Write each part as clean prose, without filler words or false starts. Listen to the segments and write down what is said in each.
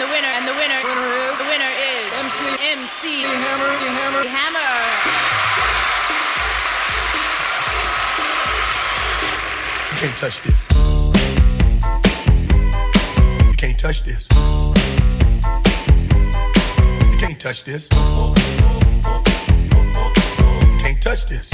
is MC Hammer. You can't touch this. You can't touch this. You can't touch this. You can't touch this.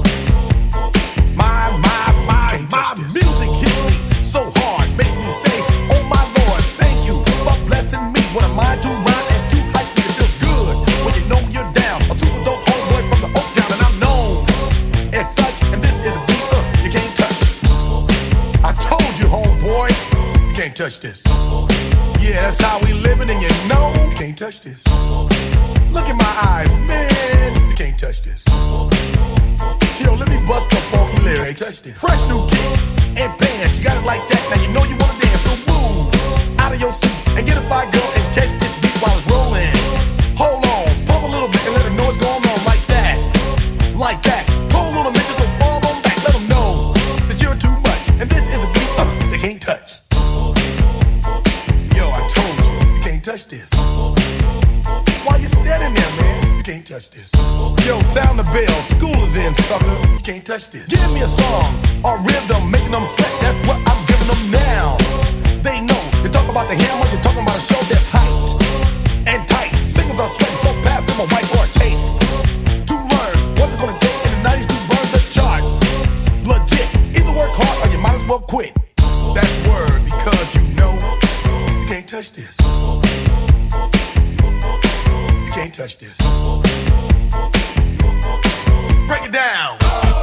My music hits me so hard, makes me say, oh my Lord, thank you for blessing me. What am I to rhyme and to hype me? It feels good when you know you're down. A super dope homeboy from the Oak Town, and I'm known as such. And this is a beat you can't touch. I told you, homeboy, you can't touch this. Yeah, that's how we living, and you know you can't touch this. Look in my eyes, man, you can't touch this. Yo, let me bust the funky lyrics. Fresh new kicks and bands, you got it like that. Now you know you wanna dance, so move out of your seat and get a fire girl and catch this beat while it's rolling. Hold on, pump a little bit and let her know what's going on like that. Like that. Hold on a minute, don't fall on back. Let them know that you're too much. And this is a beat they can't touch. Yo, I told you, you can't touch this. Why you standing there, man? You can't touch this. Yo, sound the bell, school is in, sucker. You can't touch this. Give me a song, a rhythm, making them sweat. That's what I'm giving them now. They know, you talk about the hammer, you're talking about a show that's hyped and tight. Singles are sweating so fast, them a white or a tape. To learn what it's gonna take in the 90s to burn the charts. Legit, either work hard or you might as well quit. That's word, because you know you can't touch this. You can't touch this. Break it down.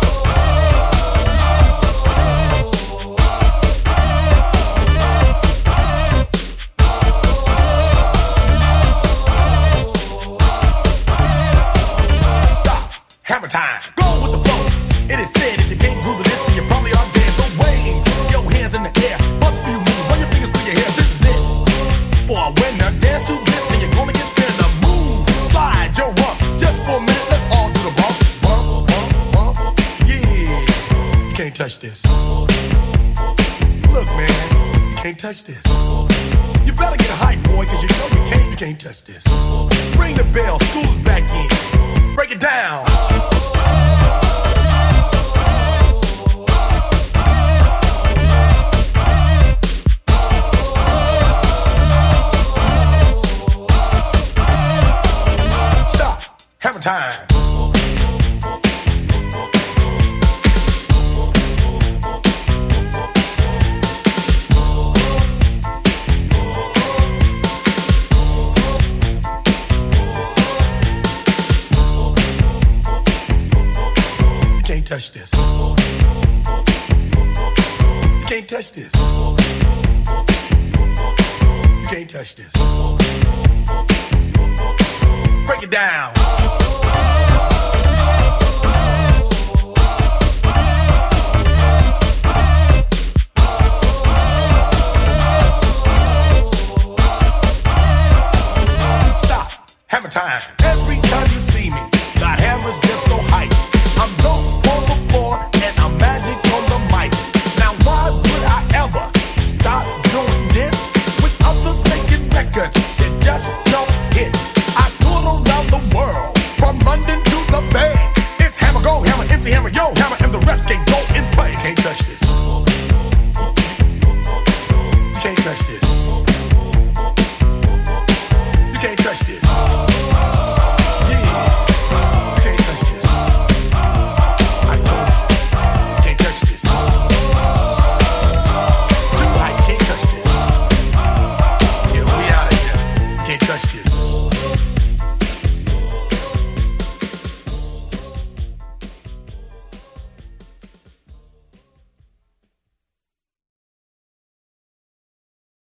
Stop. Hammer time. Go with the flow. It is said if you can't groove to this, then you probably are dead. So wave your hands in the air. Bust a few moves. Run your fingers through your hair. This is it. For a winner, dance to this, and you're gonna get there. Now move. Slide your rump. Just for a minute, let's all do the bump. Can't touch this. Look, man, you can't touch this. You better get hype, boy, cause you know you can't touch this. Ring the bell, school's back in. Break it down. Stop. Hammer time. Touch this. You can't touch this. You can't touch this. Break it down.